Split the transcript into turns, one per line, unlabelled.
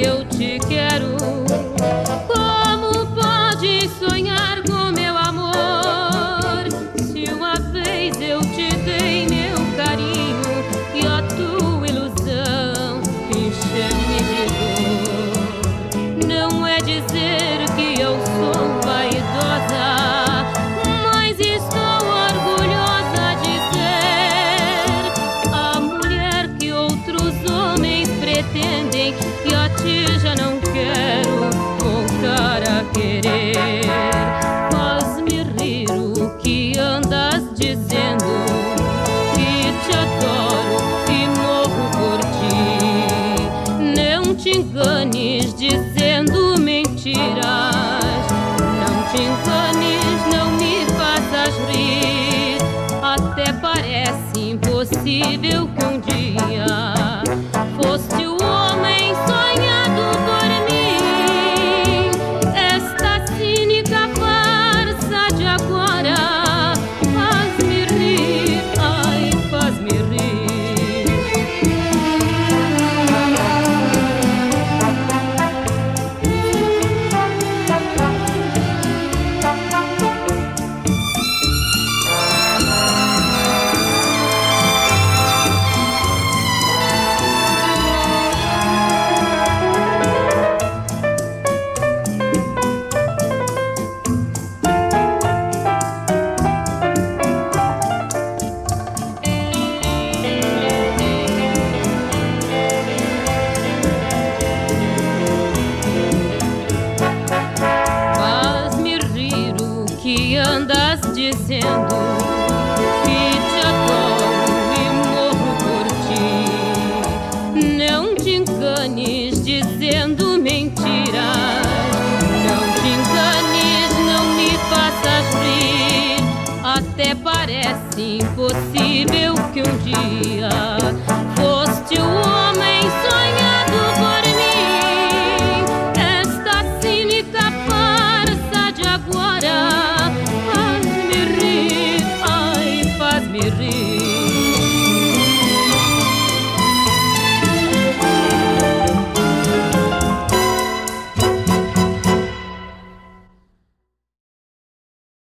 eu te quero. Como podes sonhar com meu amor, se uma vez eu te dei meu carinho e a tua ilusão encheu-me de dor? Não é dizer que eu sou vaidosa, mas estou orgulhosa de ser a mulher que outros homens pretendem e a ti já não quero voltar a querer. Faz-me rir o que andas dizendo, que te adoro e morro por ti. Não te enganes dizendo mentiras, não te enganes, não me faças rir. Até parece impossível que um dia foste o homem sonhado por mim. Esta cínica farsa de agora faz-me rir, ai, faz-me rir. Que andas dizendo que te adoro e morro por ti. Não te enganes dizendo mentiras, não te enganes, não me faças rir. Até parece impossível que um dia foste o homem sonhado por mim. Esta cínica farsa de agora faz-me rir, ai, faz-me rir.